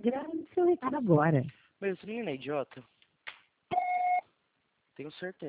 Grave seu recado agora. Mas esse menino é idiota? Tenho certeza.